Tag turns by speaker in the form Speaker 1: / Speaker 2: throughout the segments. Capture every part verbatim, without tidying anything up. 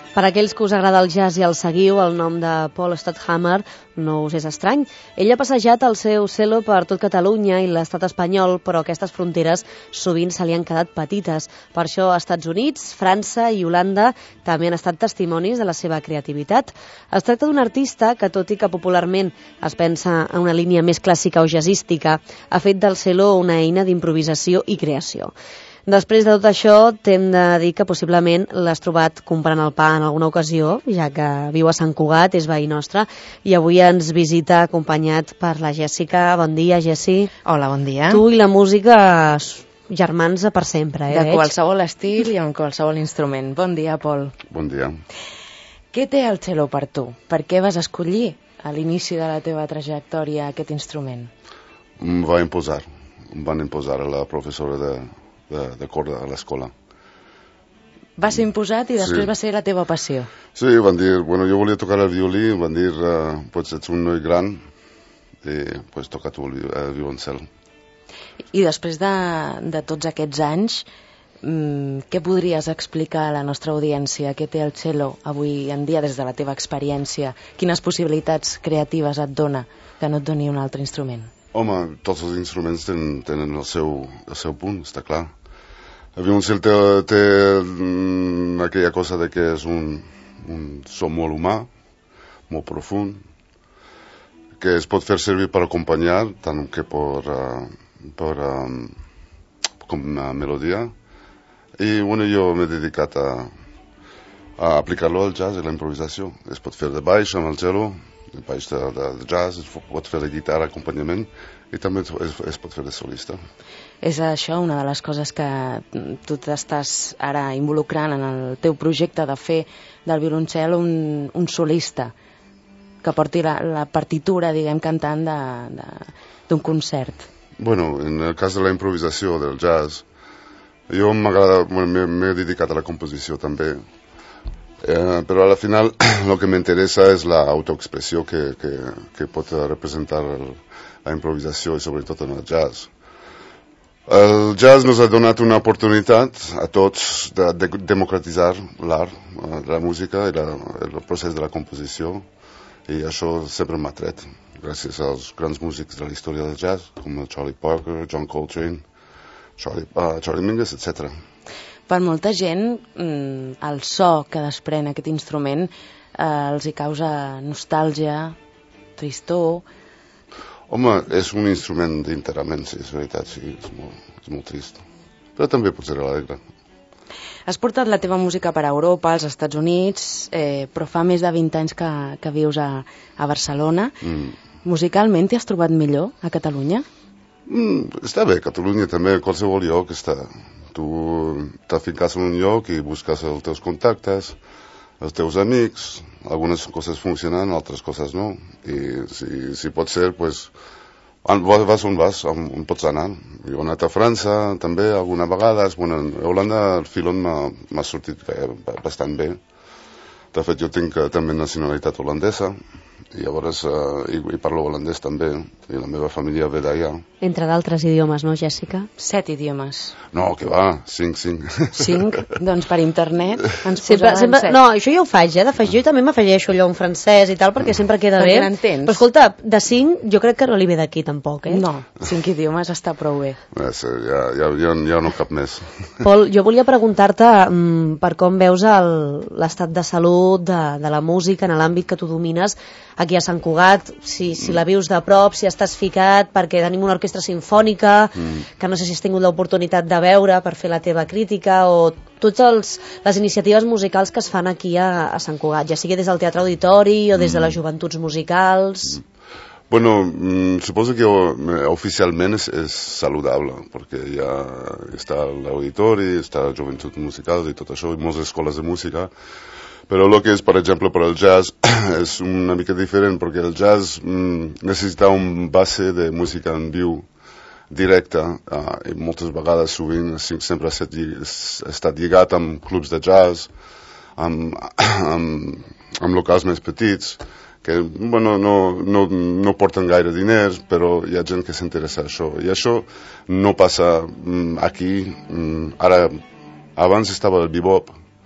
Speaker 1: Per aquells que us agrada el jazz i el seguiu, el nom de Paul Stadthammer no us és estrany. Ell ha passejat el seu cello per tot Catalunya i l'estat espanyol, però aquestes fronteres sovint se li han quedat petites. Per això Estats Units, França i Holanda també han estat testimonis de la seva creativitat. Es tracta d'un artista que, tot i que popularment es pensa en una línia més clàssica o jazzística, ha fet del cello una eina d'improvisació i creació. Després de tot això, t'hem de dir que possiblement l'has trobat comprant el pa en alguna ocasió, ja que viu a Sant Cugat, és veí nostre, i avui ens visita acompanyat per la Jèssica. Bon dia, Jessi.
Speaker 2: Hola, bon dia.
Speaker 1: Tu i la música, germans per sempre, eh?
Speaker 2: De
Speaker 1: veig?
Speaker 2: qualsevol estil i amb qualsevol instrument. Bon dia, Pol.
Speaker 3: Bon dia.
Speaker 2: Què té el cello per tu? Per què vas escollir a l'inici de la teva trajectòria aquest instrument?
Speaker 3: Em va imposar, em van imposar a la professora de... de, de corda a l'escola.
Speaker 2: Va ser imposat i després
Speaker 3: Sí.
Speaker 2: va ser la teva passió.
Speaker 3: Sí, van dir, bueno, jo volia tocar el violí, van dir, uh, pues ets un noi gran i pues toca tu el, vi el violoncel.
Speaker 2: I després de, de tots aquests anys, mmm, què podries explicar a la nostra audiència? Què té el cello avui en dia des de la teva experiència? Quines possibilitats creatives et dona que no et doni un altre instrument?
Speaker 3: Home, tots els instruments tenen, tenen el, seu, el seu punt, està clar. El violoncel té, té mm, aquella cosa de que és un, un so molt humà, molt profund, que es pot fer servir per acompanyar, tant que per, uh, per um, com una melodia. I bueno, jo m'he dedicat a, a aplicar-lo al jazz i la improvisació. Es pot fer de baix amb el cello, el baix de, de, de jazz, es pot fer de guitarra, acompanyament, i també es, es pot fer de solista.
Speaker 2: És això una de les coses que tu t'estàs ara involucrant en el teu projecte de fer del violoncel un, un solista que porti la, la partitura, diguem, cantant d'un concert.
Speaker 3: Bueno, en el cas de la improvisació, del jazz, jo m'agrada, bueno, m'he dedicat a la composició també, eh, però al final el que m'interessa és l'autoexpressió que, que, que pot representar el, la improvisació i sobretot en el jazz. El jazz nos ha donat una oportunitat a tots de, de democratitzar l'art, la música i la, el procés de la composició, i això sempre m'ha tret, gràcies als grans músics de la història del jazz, com Charlie Parker, John Coltrane, Charlie, uh, Charlie Mingus, etcètera.
Speaker 2: Per molta gent, el so que desprèn aquest instrument eh, els hi causa nostàlgia, tristor.
Speaker 3: Home, és un instrument d'interament, sí, és veritat, sí, és molt, és molt trist. Però també pot ser alegre.
Speaker 2: Has portat la teva música per Europa, als Estats Units, eh, però fa més de vint anys que, que vius a, a Barcelona.
Speaker 3: Mm.
Speaker 2: Musicalment t'hi has trobat millor a Catalunya?
Speaker 3: Mm, està bé, Catalunya també, qualsevol lloc està. Tu t'afinques en un lloc i busques els teus contactes, els teus amics, algunes coses funcionen, altres coses no. I si, si pot ser, pues, vas on vas, on, on pots anar. Jo he anat a França també alguna vegada. Bueno, a Holanda el filon m'ha sortit bastant bé. De fet, jo tinc també nacionalitat holandesa, i llavors uh, i, i parlo holandès també, i la meva família ve d'allà.
Speaker 1: Entre d'altres idiomes, no, Jèssica?
Speaker 2: Set idiomes.
Speaker 3: No, que va, cinc, cinc.
Speaker 2: Cinc? Doncs per internet ens
Speaker 1: Sempre,
Speaker 2: posaran
Speaker 1: sempre,
Speaker 2: set.
Speaker 1: no, això jo ho faig, eh? De fet, jo també m'afegeixo allò en francès i tal, perquè sempre queda
Speaker 2: Perquè
Speaker 1: bé.
Speaker 2: n'entens.
Speaker 1: Però escolta, de cinc, jo crec que no li ve d'aquí tampoc, eh?
Speaker 2: No, cinc idiomes està prou bé.
Speaker 3: Ja, sé, ja, ja, ja, ja no cap més.
Speaker 1: Pol, jo volia preguntar-te mm, per com veus l'estat de salut de, de la música en l'àmbit que tu domines aquí a Sant Cugat, si, si la vius de prop, si estàs ficat, perquè tenim una orquestra sinfònica, mm. que no sé si has tingut l'oportunitat de veure per fer la teva crítica, o totes les iniciatives musicals que es fan aquí a, a Sant Cugat, ja sigui des del Teatre Auditori o des de les Joventuts Musicals.
Speaker 3: Bueno, suposo que oficialment és, és saludable, perquè ja està l'auditori, està la Joventut Musical i tot això, i moltes escoles de música. Però el que és, per exemple, per al jazz, és una mica diferent, perquè el jazz mm, necessita un base de música en viu directa, uh, i moltes vegades, sovint, sempre ha estat lligat amb clubs de jazz, amb, amb, amb locals més petits, que bueno, no, no, no porten gaire diners, però hi ha gent que s'interessa a això. I això no passa mm, aquí. Mm, ara, abans estava el bebop,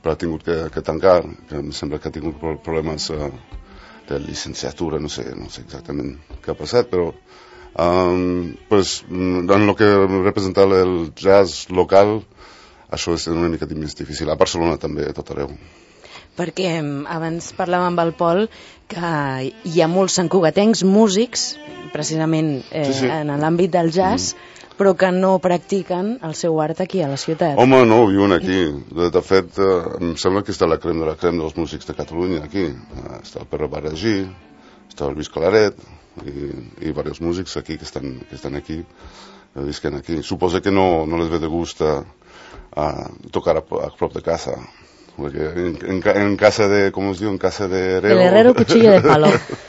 Speaker 3: però ha tingut que, que tancar, que em sembla que ha tingut problemes uh, de llicenciatura, no sé, no sé exactament què ha passat, però um, pues, en el que representa el jazz local, això és una mica més difícil. A Barcelona també, a tot arreu.
Speaker 2: Perquè abans parlàvem amb el Pol que hi ha molts santcugatencs músics, precisament eh, sí, sí. en l'àmbit del jazz, mm. però que no practiquen el seu art aquí a la ciutat.
Speaker 3: Home, no, viuen aquí. De, de fet, eh, em sembla que està la crem de la crem dels músics de Catalunya aquí. Eh, està el Pere Barragí, està el Lluís Calaret i, i diversos músics aquí que estan, que estan aquí, que visquen aquí. Suposo que no, no les ve de gust a, a tocar a, a prop de casa. Porque en, en, en casa de, ¿cómo es diu? En casa de herrero.
Speaker 1: El herrero cuchillo de palo.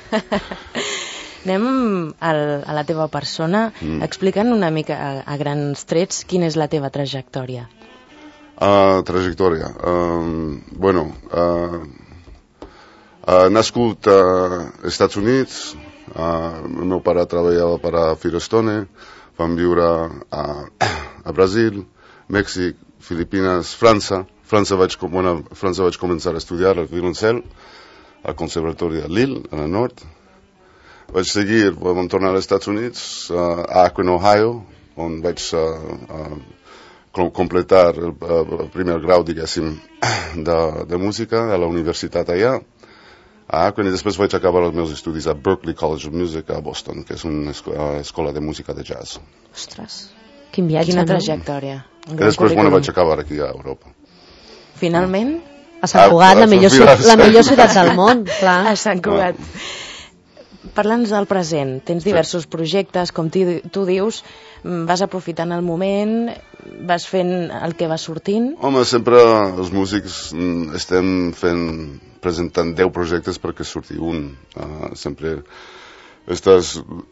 Speaker 2: Anem al, a la teva persona. Mm. Explica'ns una mica a, a grans trets quina és la teva trajectòria.
Speaker 3: Uh, trajectòria. Uh, bueno, uh, uh, nascut als uh, Estats Units, uh, el meu pare treballava per a Firestone, vam viure a, a Brasil, Mèxic, Filipines, França. França vaig, bueno, França vaig començar a estudiar el violoncel al Conservatori de Lille, a la nord. Vaig seguir, vam tornar als Estats Units, uh, a Akron, Ohio, on vaig uh, uh, completar el, uh, el primer grau, diguéssim, de, de música a la universitat allà, a Akron, i després vaig acabar els meus estudis a Berklee College of Music a Boston, que és una escola, escola de música de jazz.
Speaker 1: Ostres, quin viatge,
Speaker 2: Quina
Speaker 1: no?
Speaker 2: trajectòria.
Speaker 3: Que després, bueno, vaig acabar aquí a Europa.
Speaker 2: Finalment?
Speaker 1: A Sant Cugat, la millor, la millor ciutat del món, clar.
Speaker 2: A Sant Cugat. Parla'ns del present. Tens diversos sí. projectes, com tu dius, vas aprofitant el moment, vas fent el que va sortint?
Speaker 3: Home, sempre els músics estem fent, presentant deu projectes perquè surti un. Uh, sempre estàs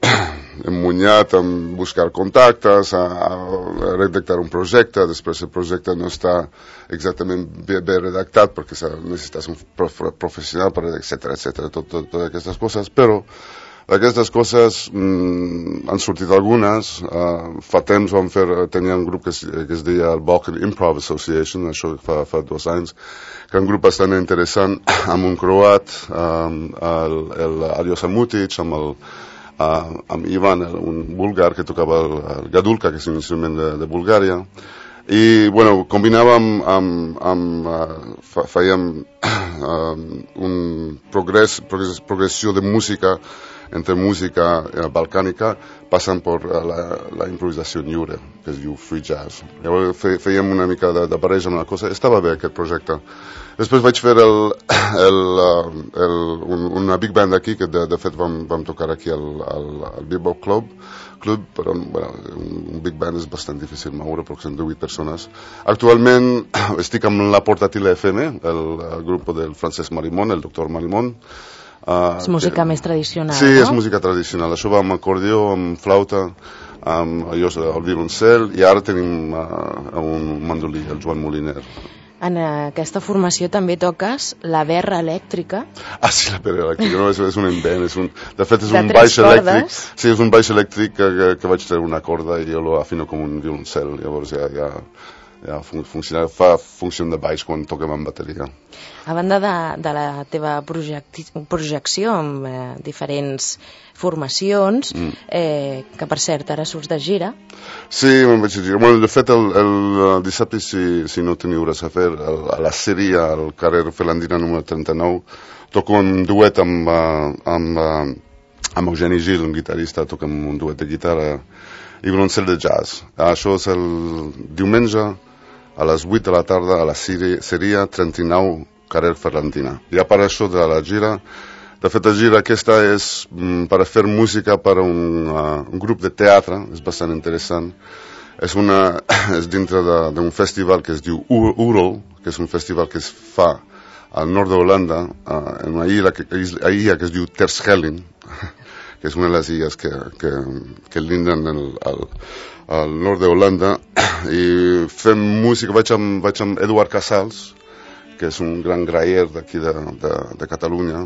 Speaker 3: emmunyat en buscar contactes, a, a redactar un projecte, després el projecte no està exactament bé, bé redactat perquè necessites un prof, professional, etcètera, etcètera, tot, tot, totes aquestes coses, però d'aquestes coses mm, han sortit algunes. Uh, fa temps vam fer, tenia un grup que es, que es deia el Balkan Improv Association, això fa, fa dos anys, que un grup bastant interessant, amb un croat, um, el, el Arios Amutic, amb, el, uh, amb Ivan, el, un búlgar que tocava el, el gadulka, que és un instrument de, de Bulgària, i bueno, combinàvem amb, amb uh, fèiem um, un progrés, progrés, progressió de música entre música eh, balcànica passant per la, la improvisació lliure, que es diu free jazz. Llavors fe, fèiem una mica de, de barreja amb la cosa. Estava bé aquest projecte. Després vaig fer el, el, el, un, una big band aquí, que de, de fet vam, vam tocar aquí al, al, al Bebop Club, Club, però bueno, un big band és bastant difícil moure, perquè són divuit persones. Actualment estic amb la Portatil F M, el, el grup del Francesc Marimón, el doctor Marimón.
Speaker 2: Uh, és música que, més tradicional,
Speaker 3: sí,
Speaker 2: no?
Speaker 3: Sí, és música tradicional. Això va amb acordió, amb flauta, amb allò, el violoncel, i ara tenim uh, un mandolí, el Joan Moliner.
Speaker 2: En aquesta formació també toques la berra elèctrica.
Speaker 3: Ah, sí, la berra elèctrica, no, és, és un invent. És un, de fet, és de un baix cordes. elèctric. Sí, és un baix elèctric que, que, que vaig treure una corda i jo lo afino com un violoncel. Llavors ja, ja, ja funciona, fa funció de baix quan toquem amb bateria.
Speaker 2: A banda de, de la teva projecció amb eh, diferents formacions, mm. eh, que per cert ara surts de gira.
Speaker 3: Sí, me'n vaig a gira. Bueno, de fet, el, el, el dissabte, si, si no teniu res a fer, el, a la sèrie, al carrer Felandina número trenta-nou, toco un duet amb, amb, amb Eugeni Gil, un guitarrista, toca un duet de guitarra i violoncel de jazz. Això és el diumenge a les vuit de la tarda a la sèrie trenta-nou carrer Ferlandina. Ja per això de la gira, de fet la gira aquesta és mm, per fer música per a un, uh, un grup de teatre, és bastant interessant. És, una, és dintre d'un festival que es diu Ural, que és un festival que es fa al nord d'Holanda, uh, en una illa que, illa que es diu Terschelling, que és una de les illes que, que, que linden el, el, al nord d'Holanda, i fem música. Vaig amb, vaig amb Eduard Casals, que és un gran graier d'aquí de, de, de Catalunya,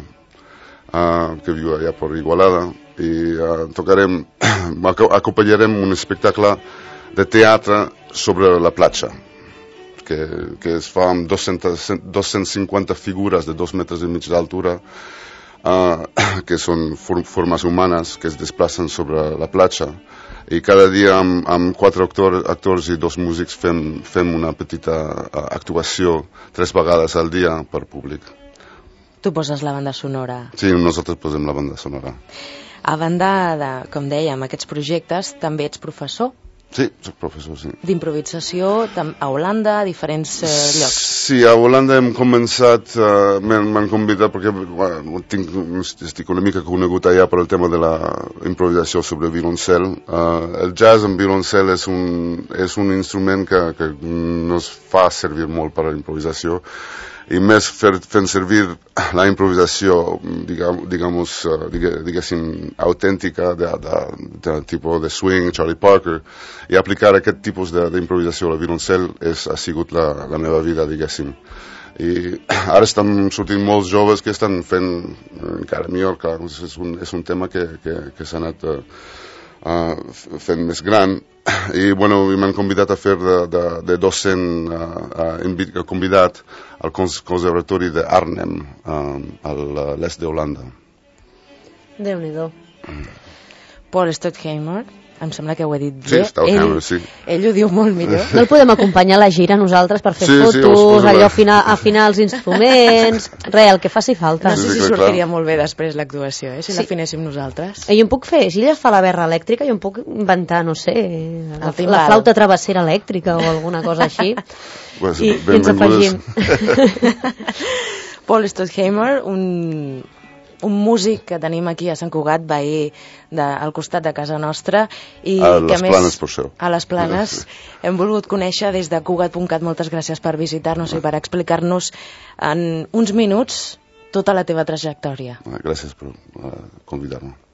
Speaker 3: uh, que viu allà per Igualada, i uh, tocarem, acompanyarem un espectacle de teatre sobre la platja, que, que es fa amb dos-centes cinquanta figures de dos metres i mig d'altura, uh, que són for formes humanes que es desplacen sobre la platja. I cada dia amb, amb quatre actor, actors i dos músics fem, fem una petita uh, actuació tres vegades al dia per públic.
Speaker 2: Tu poses la banda sonora.
Speaker 3: Sí, nosaltres posem la banda sonora.
Speaker 2: A banda de, com dèiem, aquests projectes, també ets professor?
Speaker 3: Sí, soc professor, sí.
Speaker 2: D'improvisació a Holanda, a diferents eh, llocs?
Speaker 3: Sí, a Holanda hem començat, uh, m'han convidat perquè bueno, tinc, estic una mica conegut allà per el tema de la improvisació sobre violoncel. Uh, el jazz amb violoncel és un, és un instrument que, que no es fa servir molt per a la improvisació, i més fer, fent servir la improvisació, digam, digamos, uh, digue, diguéssim, autèntica de, de, de tipus de swing, Charlie Parker, i aplicar aquest tipus d'improvisació a la violoncel és, ha sigut la, la meva vida, diguéssim. I ara estan sortint molts joves que estan fent encara millor, clar, és un, és un tema que, que, que s'ha anat uh, uh, fent més gran. I bueno, m'han convidat a fer de, de, de docent uh, uh, convidat al Conservatori d'Arnhem uh, a l'est d'Holanda.
Speaker 1: Déu-n'hi-do.
Speaker 2: Paul Stockheimer, em sembla que ho he dit
Speaker 3: bé. Sí, Stockheimer,
Speaker 2: ell,
Speaker 3: sí.
Speaker 2: Ell ho diu molt millor.
Speaker 1: No el podem acompanyar a la gira nosaltres per fer
Speaker 3: sí,
Speaker 1: fotos,
Speaker 3: sí,
Speaker 1: allò afinar, afinar els instruments, res, el que faci falta.
Speaker 2: No sé
Speaker 3: Sí,
Speaker 2: si
Speaker 3: sí,
Speaker 2: sortiria
Speaker 3: clar.
Speaker 2: molt bé després l'actuació, eh, si
Speaker 1: Sí.
Speaker 2: l'afinéssim nosaltres.
Speaker 1: I jo em puc fer, si ella fa la berra elèctrica, jo em puc inventar, no sé, la,
Speaker 2: timbal.
Speaker 1: la flauta travessera elèctrica o alguna cosa així.
Speaker 3: Pues,
Speaker 1: I, i ens afegim.
Speaker 2: Paul Stockheimer, un, un músic que tenim aquí a Sant Cugat, veí de, al costat de casa nostra, i
Speaker 3: a
Speaker 2: que
Speaker 3: les
Speaker 2: més,
Speaker 3: Planes, per això.
Speaker 2: a les Planes hem volgut conèixer des de Cugat punt cat. Moltes gràcies per visitar-nos i per explicar-nos en uns minuts tota la teva trajectòria.
Speaker 3: Gràcies per uh, convidar-me.